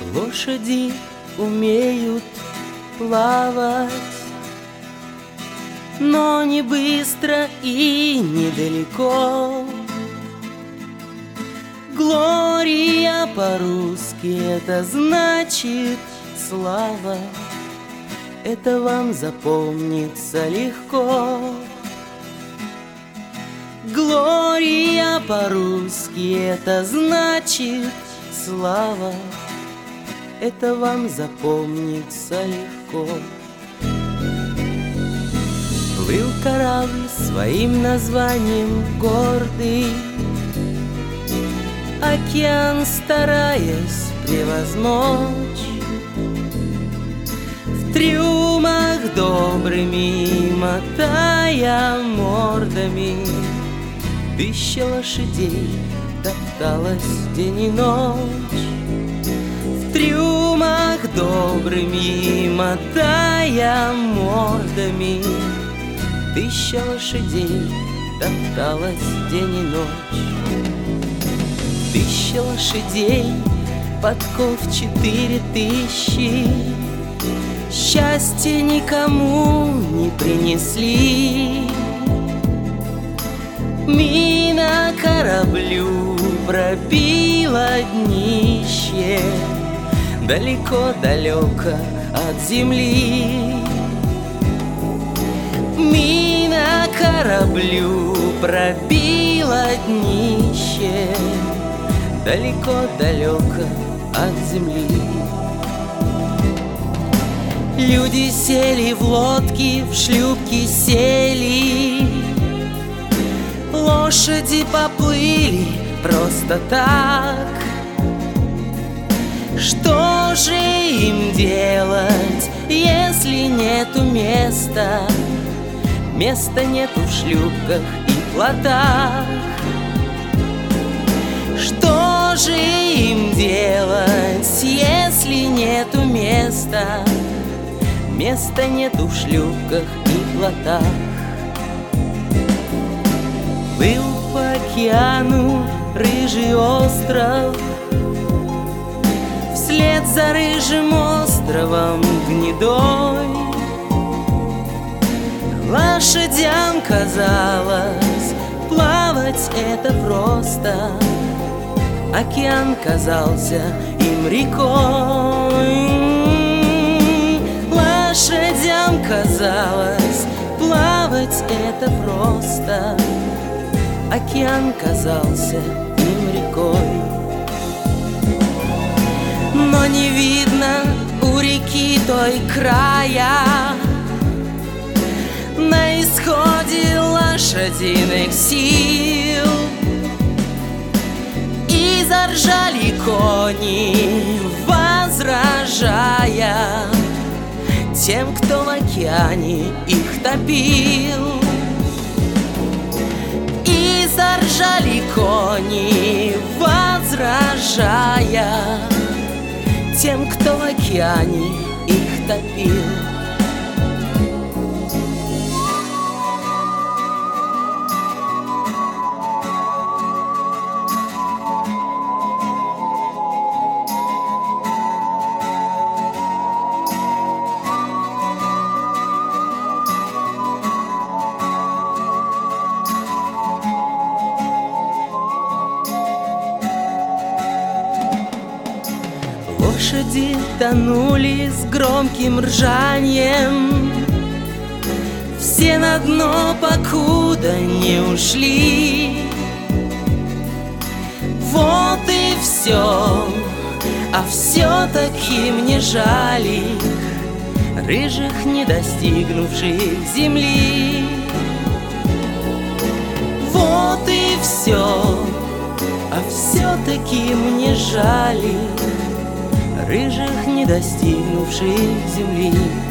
Лошади умеют плавать, но не быстро и недалеко. Глория по-русски это значит слава. Это вам запомнится легко. Глория по-русски это значит слава. Это вам запомнится легко. Плыл корабль своим названием гордый, океан стараясь превозмочь. В трюмах добрыми мотая мордами, тысяча лошадей топталась день и ночь. В трюмах добрыми мотая мордами, тысяча лошадей топталась день и ночь. Тысяча лошадей, подков 4000, счастья никому не принесли. Мина кораблю пробила днище, далеко-далеко от земли. Мина кораблю пробила днище, далеко-далеко от земли. Люди сели в лодки, в шлюпки сели, лошади поплыли просто так. Что же им делать, если нету места? Места нету в шлюпках и плотах. Что же им делать, если нету места? Места нету в шлюпках и плотах. Плыл по океану рыжий остров, вслед за рыжим островом гнедой. Лошадям казалось, плавать это просто, океан казался им рекой. Лошадям казалось, плавать это просто, океан казался им рекой. Но не видно у реки той края, на исходе лошадиных сил. И заржали кони, возражая тем, кто в океане их топил. И заржали кони, возражая тем, кто в океане их топил. Лошади тонули с громким ржанием, все на дно, покуда не ушли. Вот и все, а все-таки мне жаль их, рыжих, не достигнувших земли. Вот и все, а все-таки мне жаль их, рыжих, не достигнувших земли.